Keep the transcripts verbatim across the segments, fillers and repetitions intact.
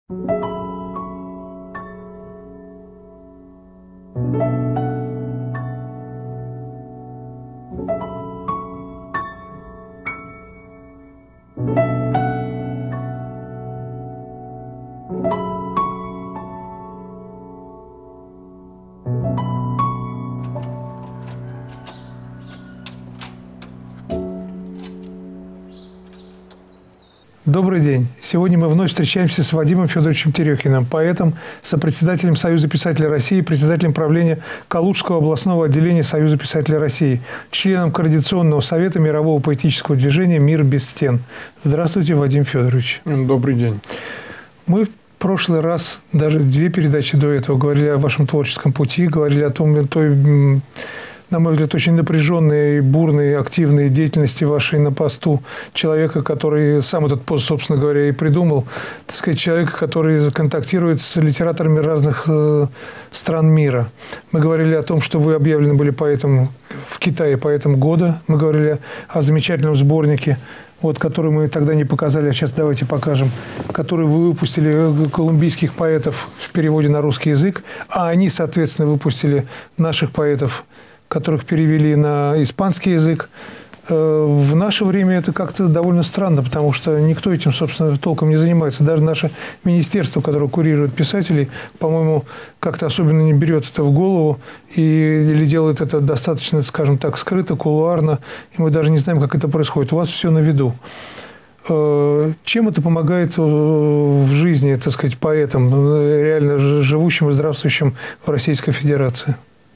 Добрый день. Сегодня мы вновь встречаемся с Вадимом Федоровичем Терехиным, поэтом, сопредседателем Союза писателей России, председателем правления Калужского областного отделения Союза писателей России, членом Координационного совета мирового поэтического движения «Мир без стен». Здравствуйте, Вадим Федорович. Добрый день. Мы в прошлый раз, даже две передачи до этого, говорили о вашем творческом пути, говорили о том, той, на мой взгляд, очень напряженной, бурной, активной деятельности вашей на посту человека, который сам этот пост, собственно говоря, и придумал. Так сказать, человека, который контактирует с литераторами разных э, стран мира. Мы говорили о том, что вы объявлены были поэтом в Китае поэтом года. Мы говорили о замечательном сборнике, вот, который мы тогда не показали, а сейчас давайте покажем, который вы выпустили колумбийских поэтов в переводе на русский язык, а они, соответственно, выпустили наших поэтов, которых перевели на испанский язык. В наше время это как-то довольно странно, потому что никто этим, собственно, толком не занимается. Даже наше министерство, которое курирует писателей, по-моему, как-то особенно не берет это в голову и, или делает это достаточно, скажем так, скрыто, кулуарно, и мы даже не знаем, как это происходит. У вас все на виду. Чем это помогает в жизни, так сказать, поэтам, реально живущим и здравствующим в Российской Федерации?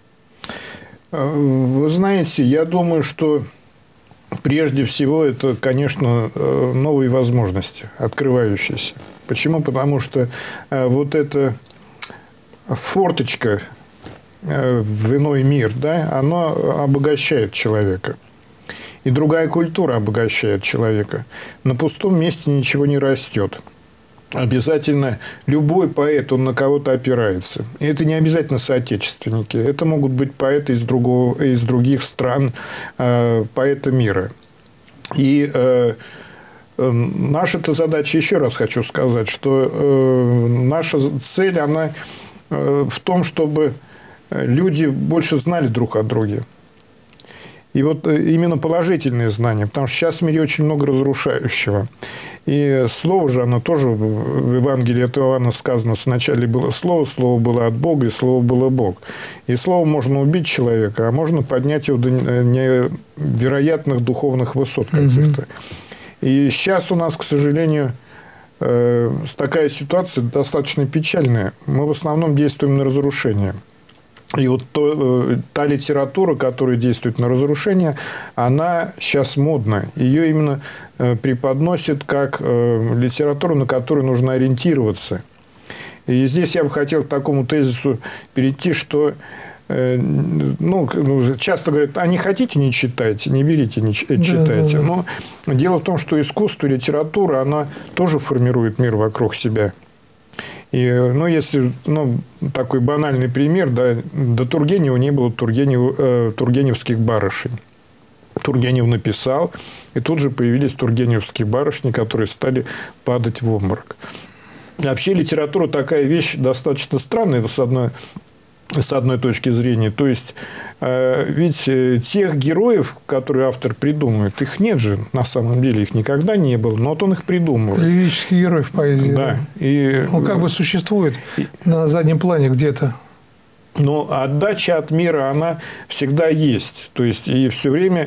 Вы знаете, я думаю, что прежде всего это, конечно, новые возможности, открывающиеся. Почему? Потому что вот эта форточка в иной мир, да, она обогащает человека. И другая культура обогащает человека. На пустом месте ничего не растет. Обязательно любой поэт, он на кого-то опирается. И это не обязательно соотечественники. Это могут быть поэты из, другого, из других стран, э, поэты мира. И э, наша-то задача, еще раз хочу сказать, что э, наша цель, она э, в том, чтобы люди больше знали друг о друге. И вот именно положительные знания, потому что сейчас в мире очень много разрушающего. И слово же, оно тоже в Евангелии от Иоанна сказано, вначале было слово, слово было от Бога, и слово было Бог. И слово можно убить человека, а можно поднять его до невероятных духовных высот каких-то. Угу. И сейчас у нас, к сожалению, такая ситуация достаточно печальная. Мы в основном действуем на разрушение. И вот то, та литература, которая действует на разрушение, она сейчас модна. Ее именно преподносят как литературу, на которую нужно ориентироваться. И здесь я бы хотел к такому тезису перейти, что ну, часто говорят, а не хотите, не читайте, не берите, не читайте. Да, да, да. Но дело в том, что искусство, литература, она тоже формирует мир вокруг себя. И, ну, если, ну, такой банальный пример, да, до Тургенева не было Тургенев, э, тургеневских барышень. Тургенев написал, и тут же появились тургеневские барышни, которые стали падать в обморок. Вообще литература такая вещь достаточно странная с одной, с одной точки зрения. То есть, э, ведь тех героев, которые автор придумывает, их нет же на самом деле, их никогда не было, но вот он их придумывает. Лирический герой в поэзии. Да. Да. И... Он как бы существует и... на заднем плане где-то. Но отдача от мира, она всегда есть. То есть, и все время,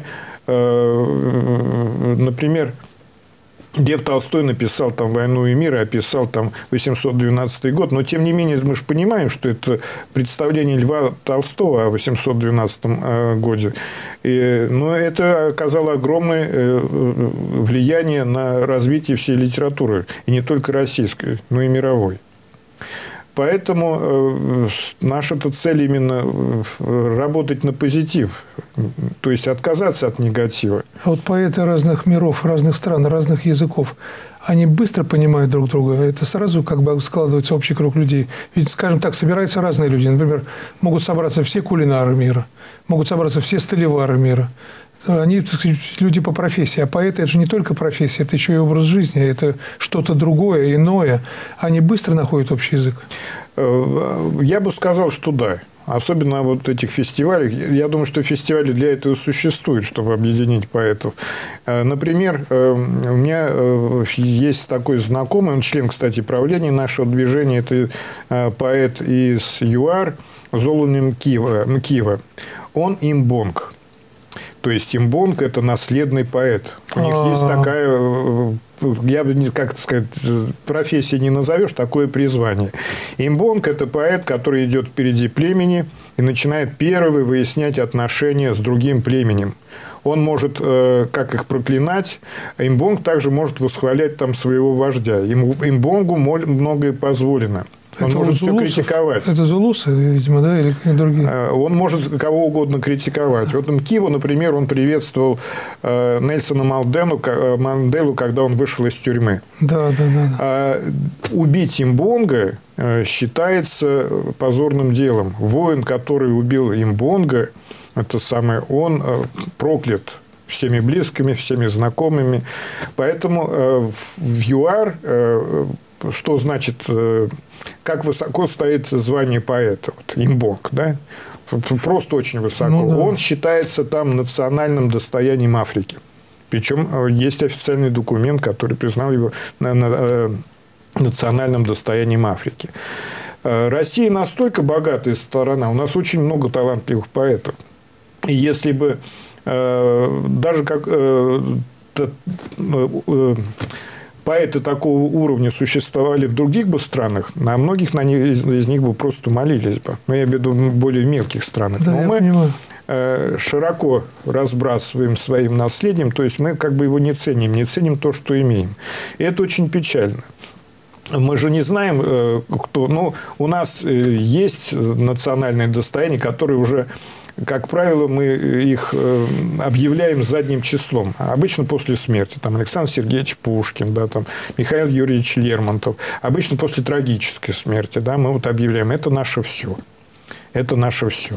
э, например, Лев Толстой написал там «Войну и мир» и описал там восемьсот двенадцатый год. Но, тем не менее, мы же понимаем, что это представление Льва Толстого о восемьсот двенадцатом годе. И, но это оказало огромное влияние на развитие всей литературы. И не только российской, но и мировой. Поэтому э, наша-то цель именно работать на позитив, то есть отказаться от негатива. А вот поэты разных миров, разных стран, разных языков, они быстро понимают друг друга? Это сразу как бы складывается общий круг людей? Ведь, скажем так, собираются разные люди. Например, могут собраться все кулинары мира, могут собраться все столевары мира, Они, так сказать, люди по профессии. А поэты – это же не только профессия, это еще и образ жизни, это что-то другое, иное. Они быстро находят общий язык? Я бы сказал, что да. Особенно вот этих фестивалей. Я думаю, что фестивали для этого существуют, чтобы объединить поэтов. Например, у меня есть такой знакомый, он член, кстати, правления нашего движения, это поэт из ЮАР Золу Мкива. Он имбонг. То есть имбонг – это наследный поэт. У них есть такая, я бы, как сказать, профессия не назовешь, такое призвание. Имбонг – это поэт, который идет впереди племени и начинает первый выяснять отношения с другим племенем. Он может, как их проклинать, имбонг также может восхвалять там своего вождя. Имбонгу многое позволено. Он это может все зулусов, критиковать. Это зулусы, видимо, да, или другие? Он может кого угодно критиковать. Вот Мкива, например, он приветствовал Нельсона Манделу, Манделу, когда он вышел из тюрьмы. Да, да, да. А убить имбонга считается позорным делом. Воин, который убил имбонга, это самое, он проклят всеми близкими, всеми знакомыми. Поэтому в ЮАР, что значит, как высоко стоит звание поэта, вот, имбонг, да? Просто очень высоко. Ну, да. Он считается там национальным достоянием Африки. Причем есть официальный документ, который признал его национальным достоянием Африки. Россия настолько богатая страна, у нас очень много талантливых поэтов. И если бы даже как поэты такого уровня существовали в других бы странах, на многих на них, из, из них бы просто молились бы. Но я имею в виду в более мелких странах. Да, Но я мы понимаю. широко разбрасываем своим наследием, то есть мы как бы его не ценим, не ценим то, что имеем. И это очень печально. Мы же не знаем, кто... Ну, у нас есть национальные достояния, которые уже... Как правило, мы их объявляем задним числом. Обычно после смерти. Там Александр Сергеевич Пушкин, да, там Михаил Юрьевич Лермонтов. Обычно после трагической смерти. Да, мы вот объявляем, это наше все. Это наше все.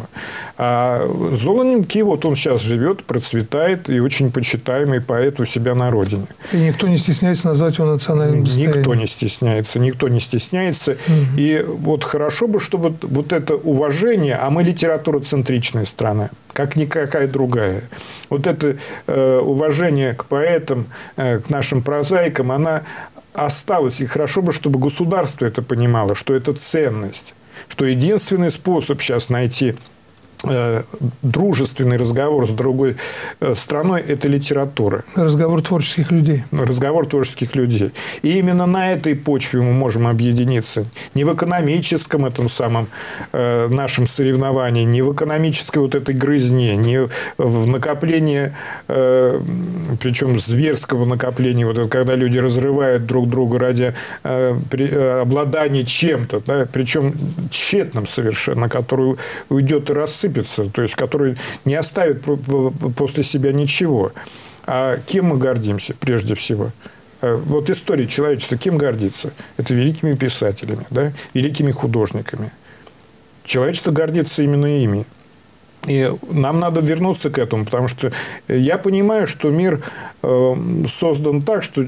А Золу Мкива, вот он сейчас живет, процветает, и очень почитаемый поэт у себя на родине. И никто не стесняется назвать его национальным достоянием. Никто не стесняется, никто не стесняется. Угу. И вот хорошо бы, чтобы вот это уважение, а мы литературоцентричная страна, как никакая другая. Вот это э, уважение к поэтам, э, к нашим прозаикам, она осталась. И хорошо бы, чтобы государство это понимало, что это ценность. Что единственный способ сейчас найти э, дружественный разговор с другой э, страной – это литература. Разговор творческих людей. Разговор творческих людей. И именно на этой почве мы можем объединиться. Не в экономическом этом самом э, нашем соревновании, не в экономической вот этой грызне, не в накоплении, э, причем зверского накопления, вот это, когда люди разрывают друг друга ради э, при, э, обладания чем-то, да, причем тщетным совершенно, который уйдет и рассыпется, то есть который не оставит после себя ничего. А кем мы гордимся прежде всего? Вот история человечества кем гордится? Это великими писателями, да? Великими художниками. Человечество гордится именно ими. И нам надо вернуться к этому, потому что я понимаю, что мир создан так, что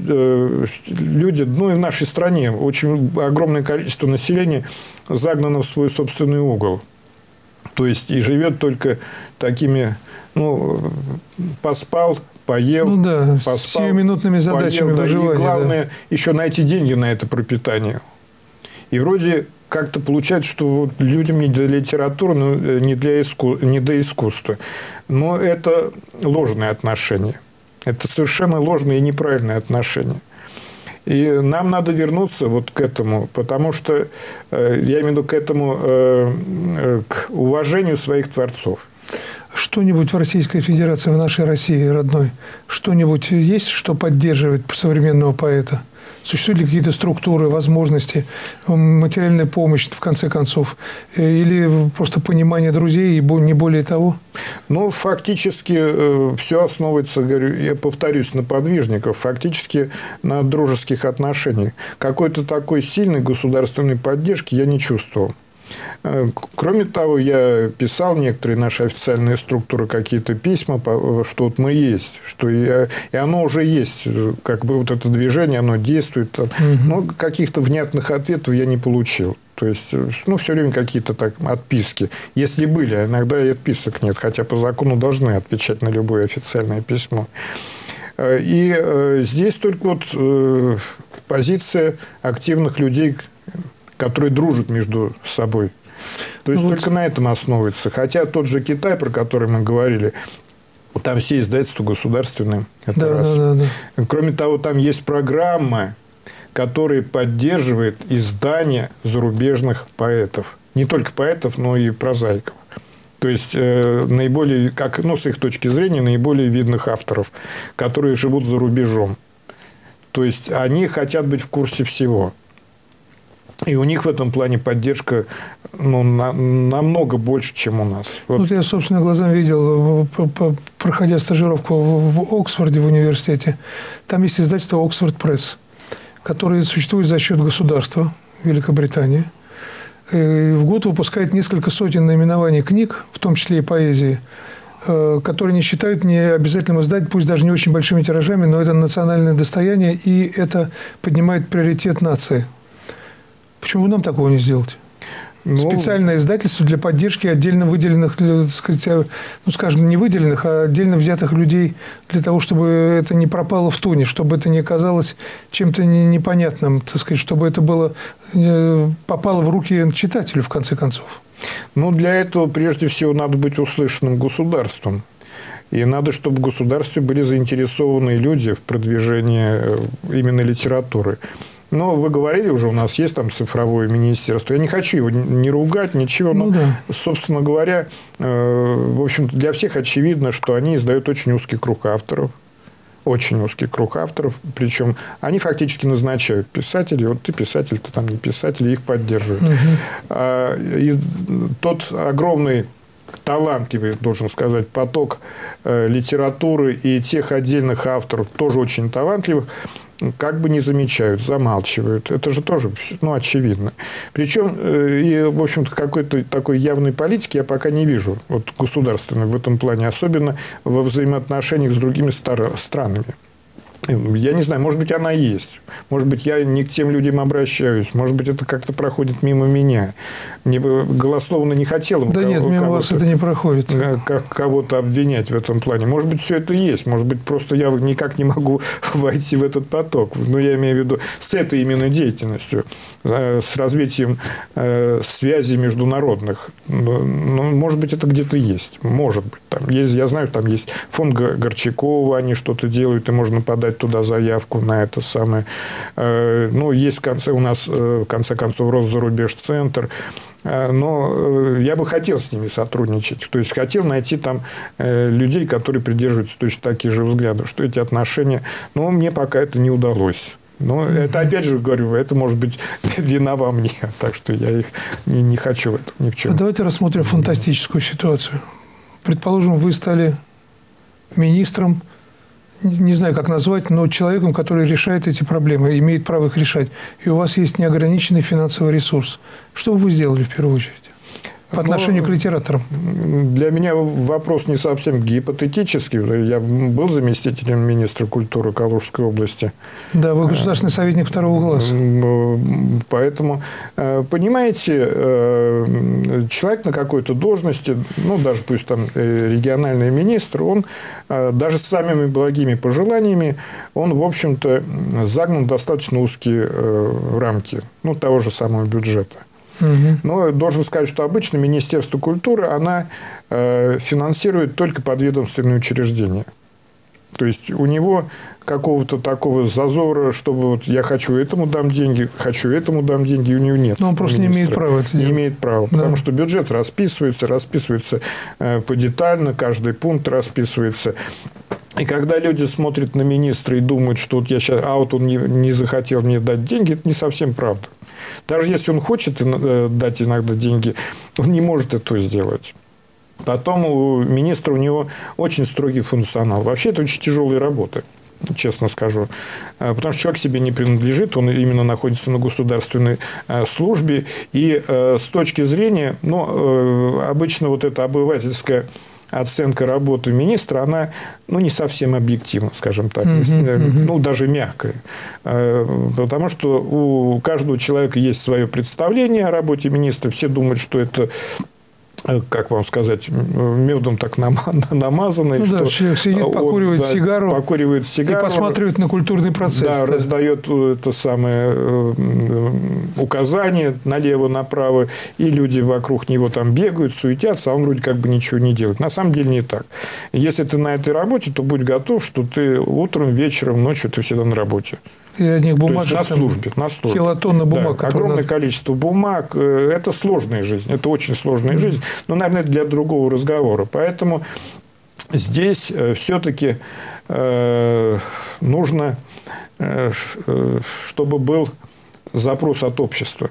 люди, ну и в нашей стране, очень огромное количество населения загнано в свой собственный угол. То есть, и живет только такими, ну, поспал, поел, ну да, поспал, с сиюминутными задачами поел, выживания. Да, и главное, да. еще найти деньги на это пропитание. И вроде как-то получается, что вот людям не для литературы, но не, для иску... не до искусства. Но это ложные отношения. Это совершенно ложные и неправильные отношения. И нам надо вернуться вот к этому, потому что, я имею в виду к этому, к уважению своих творцов. Что-нибудь в Российской Федерации, в нашей России родной, что-нибудь есть, что поддерживает современного поэта? Существуют ли какие-то структуры, возможности, материальная помощь, в конце концов? Или просто понимание друзей и не более того? Ну, фактически все основывается, говорю, я повторюсь, на подвижниках, фактически на дружеских отношениях. Какой-то такой сильной государственной поддержки я не чувствовал. Кроме того, я писал некоторые наши официальные структуры какие-то письма, что вот мы есть, что и, и оно уже есть, как бы вот это движение, оно действует. Угу. Но каких-то внятных ответов я не получил. То есть, ну, все время какие-то так отписки. Если были, а иногда и отписок нет, хотя по закону должны отвечать на любое официальное письмо. И э, здесь только вот э, позиция активных людей, которые дружат между собой. То есть, ну, только вот на этом основывается. Хотя тот же Китай, про который мы говорили, там все издательства государственные. Это да, раз. Да, да, да. Кроме того, там есть программа, которая поддерживает издание зарубежных поэтов. Не только поэтов, но и прозаиков. То есть, э, наиболее, как, ну, с их точки зрения, наиболее видных авторов, которые живут за рубежом. То есть, они хотят быть в курсе всего. И у них в этом плане поддержка, ну, на, намного больше, чем у нас. Вот. Вот я, собственно, глазами видел, проходя стажировку в Оксфорде, в университете, там есть издательство «Оксфорд Пресс», которое существует за счет государства Великобритании. В год выпускает несколько сотен наименований книг, в том числе и поэзии, которые не считают не обязательным издать, пусть даже не очень большими тиражами, но это национальное достояние, и это поднимает приоритет нации. Почему бы нам такого не сделать? Ну, специальное издательство для поддержки отдельно выделенных, так сказать, ну, скажем, не выделенных, а отдельно взятых людей, для того, чтобы это не пропало в туне, чтобы это не оказалось чем-то непонятным, так сказать, чтобы это было, попало в руки читателю, в конце концов. Ну, для этого, прежде всего, надо быть услышанным государством. И надо, чтобы в государстве были заинтересованные люди в продвижении именно литературы. Ну, вы говорили уже, у нас есть там цифровое министерство. Я не хочу его не ругать, ничего. Но, ну, да. Собственно говоря, э, в общем-то, для всех очевидно, что они издают очень узкий круг авторов. Очень узкий круг авторов. Причем они фактически назначают писателей. Вот ты писатель, ты там не писатель, и их поддерживают. Угу. А, и тот огромный, талантливый, должен сказать, поток э, литературы и тех отдельных авторов, тоже очень талантливых, как бы не замечают, замалчивают. Это же тоже, ну, очевидно. Причем, и, в общем-то, какой-то такой явной политики я пока не вижу, вот, государственной в этом плане, особенно во взаимоотношениях с другими странами. Я не знаю, может быть, она есть. Может быть, я не к тем людям обращаюсь. Может быть, это как-то проходит мимо меня. Мне бы голословно не хотелось бы да нет, мимо вас это не проходит. Как кого-то обвинять в этом плане. Может быть, все это есть. Может быть, просто я никак не могу войти в этот поток. Но я имею в виду с этой именно деятельностью, с развитием связей международных. Ну, может быть, это где-то есть. Может быть. Там есть, я знаю, там есть фонд Горчакова, они что-то делают, и можно подать туда заявку на это самое. Ну, есть в конце у нас, в конце концов, Россзарубежцентр. Но я бы хотел с ними сотрудничать. То есть, хотел найти там людей, которые придерживаются точно таких же взглядов, что эти отношения... Но мне пока это не удалось. Но это, опять же, говорю, это может быть вина во мне. Так что я их не, не хочу в этом ни в чем. А давайте рассмотрим фантастическую ситуацию. Предположим, вы стали министром, не знаю, как назвать, но человеком, который решает эти проблемы, имеет право их решать. И у вас есть неограниченный финансовый ресурс. Что бы вы сделали в первую очередь по отношению Но к литераторам? Для меня вопрос не совсем гипотетический. Я был заместителем министра культуры Калужской области. Да, вы государственный советник второго класса. Поэтому, понимаете, человек на какой-то должности, ну, даже пусть там региональный министр, он даже с самыми благими пожеланиями, он, в общем-то, загнан в достаточно узкие рамки, ну, того же самого бюджета. Угу. Но должен сказать, что обычно Министерство культуры, она э, финансирует только подведомственные учреждения. То есть, у него какого-то такого зазора, чтобы вот я хочу этому дам деньги, хочу этому дам деньги, у него нет. Но он просто не имеет права это делать. Не имеет права, да. Потому что бюджет расписывается, расписывается э, подетально, каждый пункт расписывается. И когда люди смотрят на министра и думают, что вот я сейчас, а вот он не, не захотел мне дать деньги, это не совсем правда. Даже если он хочет дать иногда деньги, он не может этого сделать. Потом у министра, у него очень строгий функционал. Вообще, это очень тяжелая работа. честно скажу. Потому что человек себе не принадлежит, он именно находится на государственной службе. И с точки зрения, ну, обычно вот эта обывательская оценка работы министра, она, ну, не совсем объективна, скажем так, uh-huh, uh-huh. ну, даже мягкая. Потому что у каждого человека есть свое представление о работе министра. Все думают, что это, как вам сказать, медом так намазанный. Ну, что да, человек сидит, покуривает, он, сигару, да, покуривает сигару и посматривает на культурный процесс. Да, да. Раздает это самое указание налево-направо, и люди вокруг него там бегают, суетятся, а он вроде как бы ничего не делает. На самом деле не так. Если ты на этой работе, то будь готов, что ты утром, вечером, ночью ты всегда на работе. И одних бумажек, на службе, на службе. Килотонна бумаг. Да, огромное надо... количество бумаг. Это сложная жизнь. Это очень сложная mm-hmm. жизнь. Но, наверное, для другого разговора. Поэтому здесь все-таки э, нужно, э, чтобы был запрос от общества.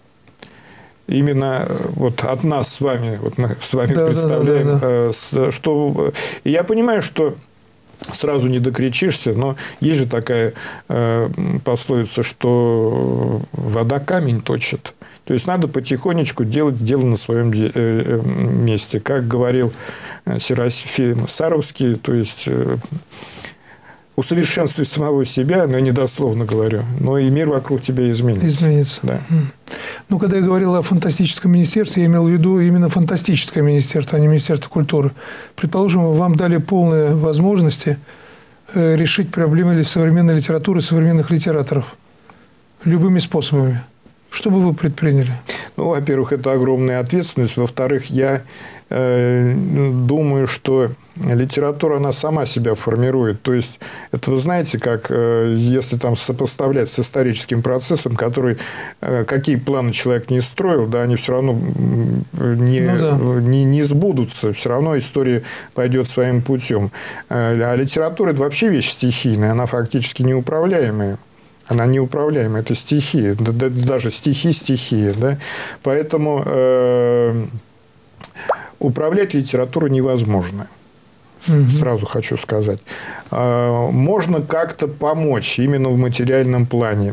Именно вот от нас с вами, вот мы с вами да, представляем, да, да, да. что... И я понимаю, что сразу не докричишься, но есть же такая э, пословица, что вода камень точит. То есть, надо потихонечку делать дело на своем де- э, месте. Как говорил Серафим Саровский, то есть, э, усовершенствуй самого себя, но я недословно говорю, но и мир вокруг тебя изменится. Изменится. Да. Ну, когда я говорил о фантастическом министерстве, я имел в виду именно фантастическое министерство, а не Министерство культуры. Предположим, вам дали полные возможности решить проблемы современной литературы, современных литераторов любыми способами. Что бы вы предприняли? Ну, во-первых, это огромная ответственность. Во-вторых, я э, думаю, что литература, она сама себя формирует. То есть, это вы знаете, как э, если там сопоставлять с историческим процессом, который, э, какие планы человек не строил, да, они все равно не, ну, да. не, не сбудутся. Все равно история пойдет своим путем. А литература – это вообще вещь стихийная, она фактически неуправляемая. Она неуправляемая, это стихия, даже стихи стихия. Да? Поэтому э, управлять литературой невозможно. Угу. Сразу хочу сказать. Э, можно как-то помочь именно в материальном плане.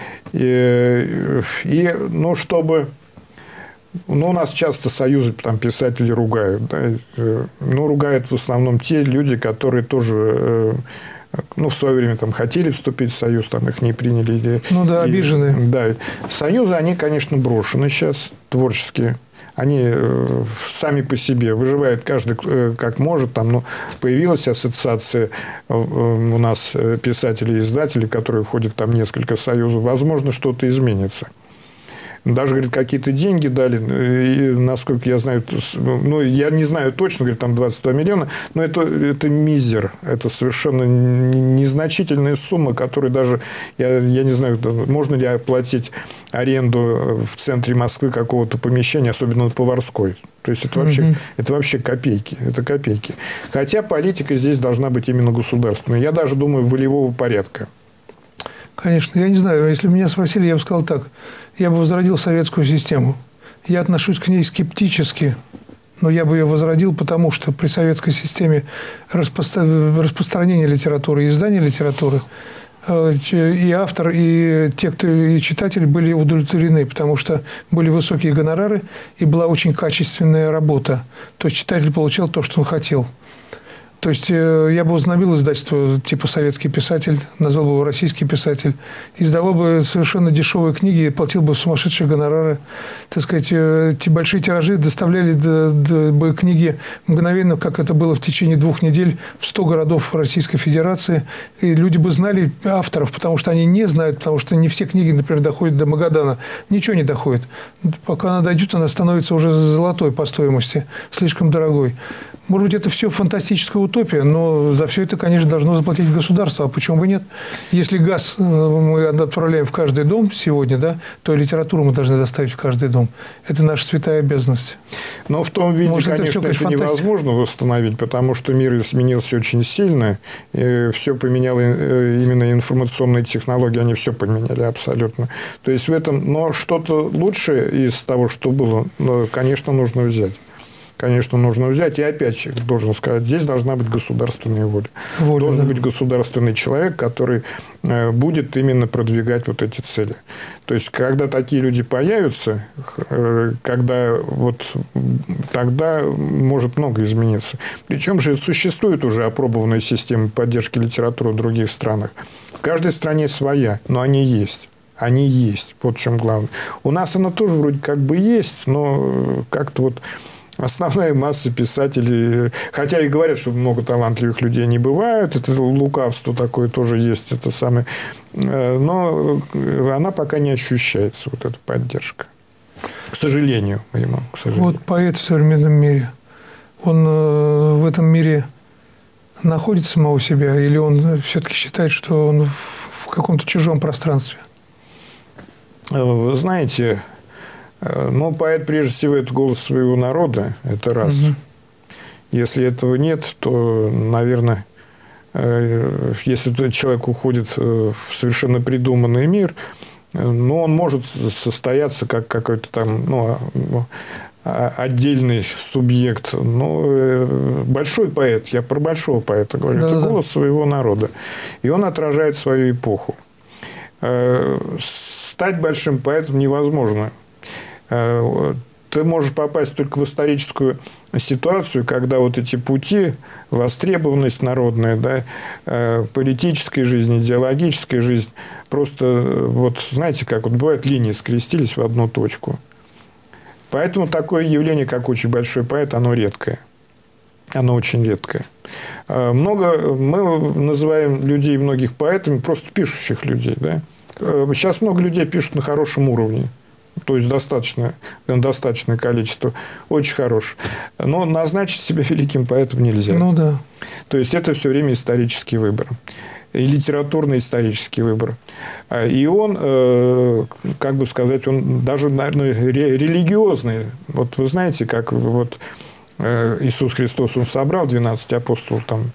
И, и ну, чтобы... Ну, у нас часто союзы там, писателей ругают. Да? Ну, ругают в основном те люди, которые тоже... Э, ну, в свое время там хотели вступить в союз, там их не приняли. Или, ну да, или, обиженные. Да. Союзы, они, конечно, брошены сейчас, творческие. Они э, сами по себе выживают каждый э, как может. Там, ну, появилась ассоциация э, у нас писателей и издателей, которые входят там несколько союзов. Возможно, что-то изменится. Даже, говорит, какие-то деньги дали, и, насколько я знаю, ну, я не знаю точно, говорит, там двадцать два миллиона, но это, это мизер, это совершенно незначительная сумма, которую даже, я, я не знаю, можно ли оплатить аренду в центре Москвы какого-то помещения, особенно на Поварской. То есть, это вообще, mm-hmm. это вообще копейки, это копейки. Хотя политика здесь должна быть именно государственной. Я даже думаю, волевого порядка. Конечно. Я не знаю, если меня спросили, я бы сказал так. Я бы возродил советскую систему. Я отношусь к ней скептически, но я бы ее возродил, потому что при советской системе распро- распространения литературы и издания литературы и автор, и те, кто и читатель были удовлетворены, потому что были высокие гонорары и была очень качественная работа. То есть, читатель получал то, что он хотел. То есть, я бы возобновил издательство типа «Советский писатель», назвал бы его «Российский писатель», издавал бы совершенно дешевые книги и платил бы сумасшедшие гонорары. Так сказать, эти большие тиражи доставляли бы книги мгновенно, как это было в течение двух недель, в сто городов Российской Федерации. И люди бы знали авторов, потому что они не знают, потому что не все книги, например, доходят до Магадана. Ничего не доходит. Пока она дойдет, она становится уже золотой по стоимости, слишком дорогой. Может быть, это все фантастическая утопия, но за все это, конечно, должно заплатить государство. А почему бы нет? Если газ мы отправляем в каждый дом сегодня, да, то и литературу мы должны доставить в каждый дом. Это наша святая обязанность. Но в том виде, Может, конечно, это, все, конечно, это невозможно восстановить, потому что мир изменился очень сильно. И все поменяло, именно информационные технологии, они все поменяли абсолютно. То есть, в этом, но что-то лучшее из того, что было, конечно, нужно взять. конечно, нужно взять. И опять же, должен сказать, здесь должна быть государственная воля. воля должен да. быть государственный человек, который будет именно продвигать вот эти цели. То есть, когда такие люди появятся, когда вот тогда может много измениться. Причем же существует уже опробованная система поддержки литературы в других странах. В каждой стране своя, но они есть. Они есть. Вот в чем главное. У нас она тоже вроде как бы есть, но как-то вот основная масса писателей, хотя и говорят, что много талантливых людей не бывает, это лукавство такое тоже есть, это самое, но она пока не ощущается, вот эта поддержка. К сожалению, моему, к сожалению. Вот поэт в современном мире, он в этом мире находит самого себя, или он все-таки считает, что он в каком-то чужом пространстве? Вы знаете, ну, поэт, прежде всего, это голос своего народа, это раз. Угу. Если этого нет, то, наверное, если человек уходит в совершенно придуманный мир, ну, он может состояться как какой-то там, ну, отдельный субъект. Ну, большой поэт, я про большого поэта говорю, да, это да. голос своего народа. И он отражает свою эпоху. Стать большим поэтом невозможно. Ты можешь попасть только в историческую ситуацию, когда вот эти пути, востребованность народная, да, политическая жизнь, идеологическая жизнь, просто, вот знаете, как вот бывает, линии скрестились в одну точку. Поэтому такое явление, как очень большой поэт, оно редкое. Оно очень редкое. Много, мы называем людей многих поэтами, просто пишущих людей. Да? Сейчас много людей пишут на хорошем уровне. То есть, достаточно, достаточное количество. Очень хорошее. Но назначить себя великим поэтом нельзя. Ну, да. То есть, это все время исторический выбор. И литературно-исторический выбор. И он, как бы сказать, он даже, наверное, религиозный. Вот вы знаете, как вот Иисус Христос, он собрал двенадцать апостолов, там,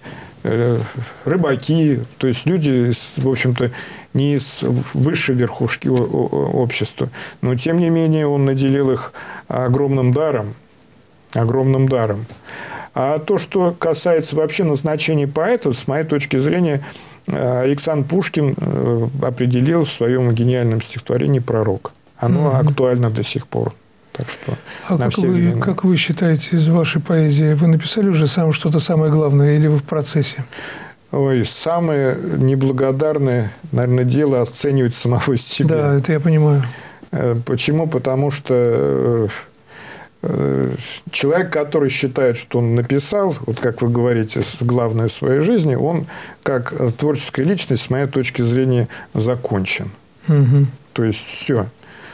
рыбаки, то есть люди, в общем-то, не из высшей верхушки общества, но, тем не менее, он наделил их огромным даром, огромным даром. А то, что касается вообще назначения поэта, с моей точки зрения, Александр Пушкин определил в своем гениальном стихотворении «Пророк». Оно mm-hmm. актуально до сих пор. Так что а как вы, как вы считаете, из вашей поэзии, вы написали уже сам что-то самое главное или вы в процессе? Ой, самое неблагодарное, наверное, дело оценивать самого себя. Да, это я понимаю. Почему? Потому что человек, который считает, что он написал, вот как вы говорите, главное в своей жизни, он как творческая личность, с моей точки зрения, закончен. Угу. То есть, все.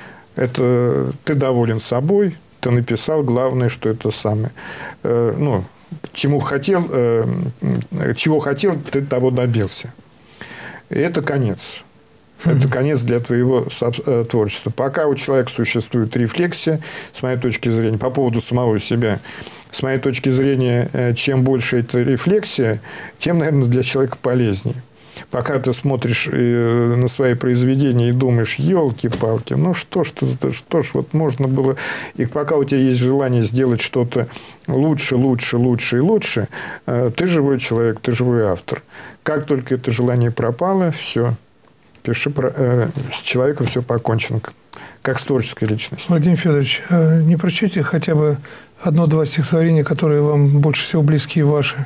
Это ты доволен собой, ты написал, главное, что это самое. Ну, чему хотел, чего хотел, ты того добился. И это конец. Это конец для твоего творчества. Пока у человека существует рефлексия, с моей точки зрения, по поводу самого себя, с моей точки зрения, чем больше эта рефлексия, тем, наверное, для человека полезнее. Пока ты смотришь на свои произведения и думаешь, елки-палки, ну что ж, что ж, вот можно было... И пока у тебя есть желание сделать что-то лучше, лучше, лучше и лучше, ты живой человек, ты живой автор. Как только это желание пропало, все, пиши про... с человеком все покончено, как с творческой личностью. Владимир Федорович, не прочтите хотя бы одно-два стихотворения, которые вам больше всего близки и ваши?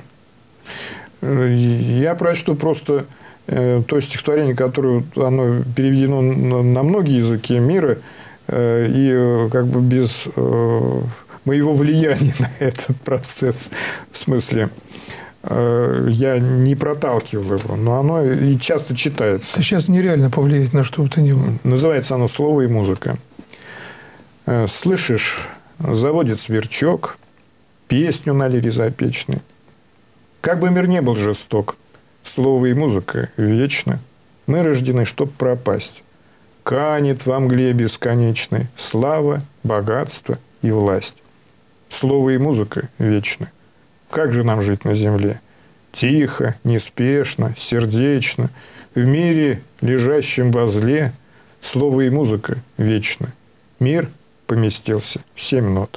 Я прочту просто то стихотворение, которое оно переведено на многие языки мира, и как бы без моего влияния на этот процесс, в смысле, я не проталкивал его, но оно и часто читается. Это сейчас нереально повлиять на что бы то ни было. Называется оно «Слово и музыка». Слышишь, заводит сверчок, песню на лире запечной. Как бы мир не был жесток, слово и музыка вечно. Мы рождены, чтоб пропасть. Канет во мгле бесконечной слава, богатство и власть. Слово и музыка вечны. Как же нам жить на земле? Тихо, неспешно, сердечно, в мире, лежащем возле, слово и музыка вечны. Мир поместился в семь нот.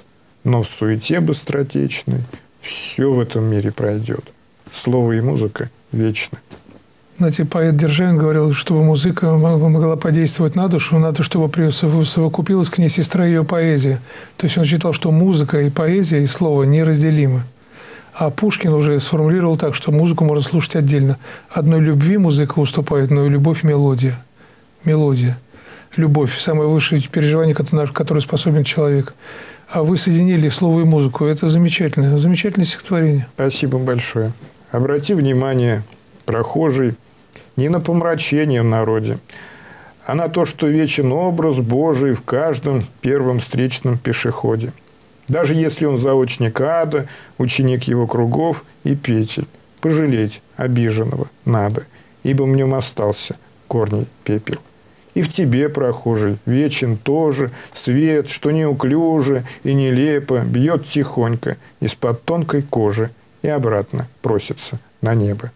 но в суете быстротечной все в этом мире пройдет. Слово и музыка вечны. Знаете, поэт Державин говорил, чтобы музыка могла подействовать на душу, надо, чтобы совокупилась к ней сестра ее поэзия. То есть он считал, что музыка и поэзия, и слово неразделимы. А Пушкин уже сформулировал так, что музыку можно слушать отдельно. Одной любви музыка уступает, но и любовь – мелодия. Мелодия. Любовь – самое высшее переживание, которое способен человек. А вы соединили слово и музыку. Это замечательно. Замечательное стихотворение. Спасибо большое. Обрати внимание, прохожий, не на помрачение в народе, а на то, что вечен образ Божий в каждом первом встречном пешеходе. Даже если он заочник ада, ученик его кругов и петель, пожалеть обиженного надо, ибо в нем остался корней пепел. И в тебе, прохожий, вечен тоже свет, что неуклюже и нелепо бьет тихонько из-под тонкой кожи и обратно просится на небо.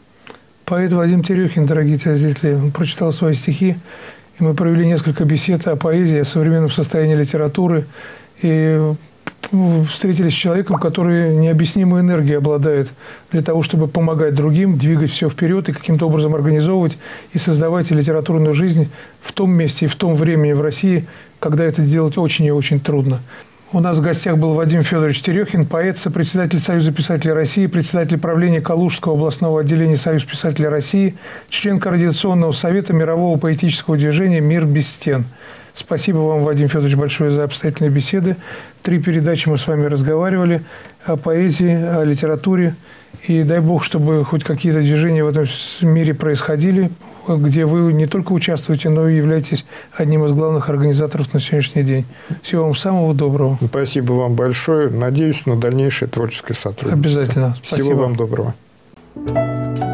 Поэт Вадим Терехин, дорогие телезрители, он прочитал свои стихи, и мы провели несколько бесед о поэзии, о современном состоянии литературы, и встретились с человеком, который необъяснимой энергией обладает для того, чтобы помогать другим, двигать все вперед и каким-то образом организовывать и создавать литературную жизнь в том месте и в том времени в России, когда это сделать очень и очень трудно. У нас в гостях был Вадим Федорович Терехин, поэт, сопредседатель Союза писателей России, председатель правления Калужского областного отделения Союза писателей России, член Координационного совета мирового поэтического движения «Мир без стен». Спасибо вам, Вадим Федорович, большое за обстоятельные беседы. Три передачи мы с вами разговаривали о поэзии, о литературе. И дай Бог, чтобы хоть какие-то движения в этом мире происходили, где вы не только участвуете, но и являетесь одним из главных организаторов на сегодняшний день. Всего вам самого доброго. Спасибо вам большое. Надеюсь на дальнейшее творческое сотрудничество. Обязательно. Всего Спасибо. вам доброго.